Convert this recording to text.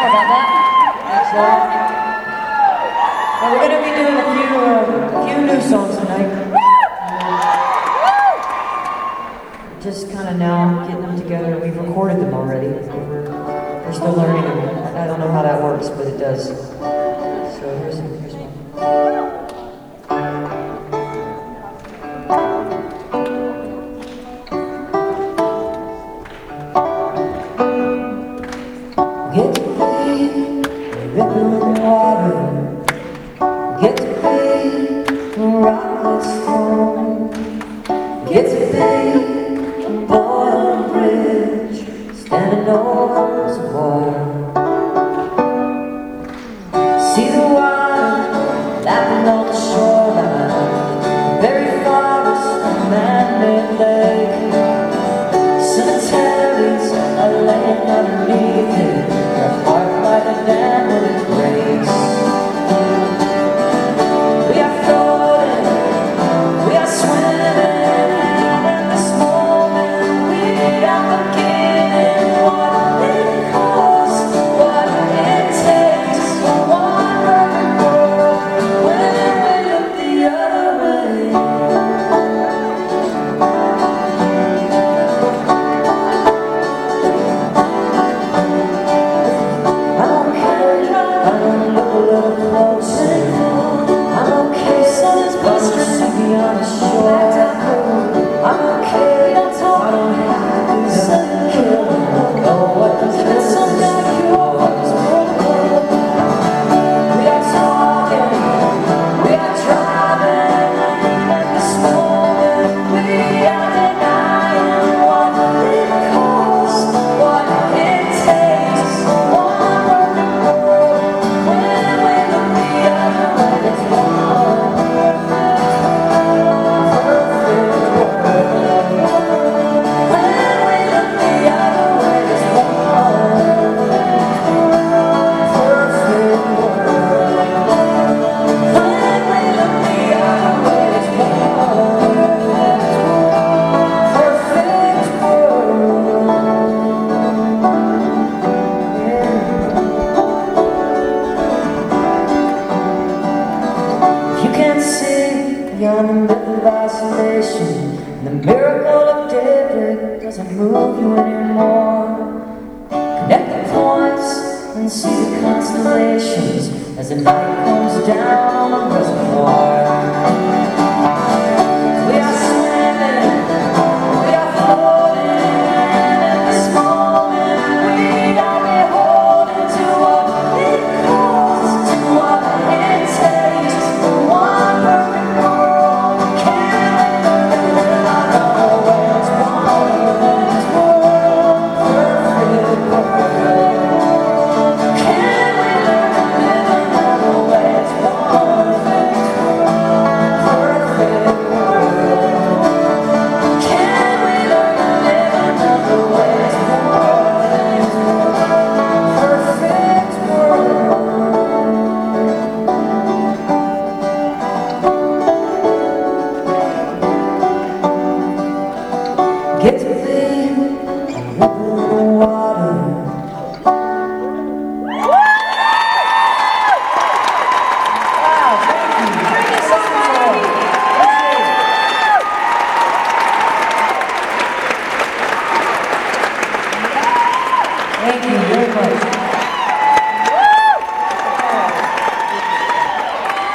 Sorry about that. Well, we're going to be doing a few new songs tonight. Just kind of now getting them together. We've recorded them already. We're still learning them. I don't know how that works, but it does. So here's one. Get to be a river in the water. Get to be a rock that's strong. Get to be a boy on a bridge, standing over the water. See the water lapping on the shoreline, very forest and man-made lake. Cemeteries are laying underneath it. Like a dam when it breaks. We are floating, we are swimming, and in this moment we are forgetting what it costs, what it takes for one perfect world when we look the other way. On the shore, I'm okay, don't talk, I don't have to do something kill. Oh, what does it some kind of cure for this protocol? We are talking, we are driving, and at this moment we are denying what it costs, what it takes for one perfect world when we look the other way. It's wrong. Beyond the middle of isolation, and the miracle of daybreak doesn't move you anymore. Connect the points and see the constellations as the night comes down on the reservoir.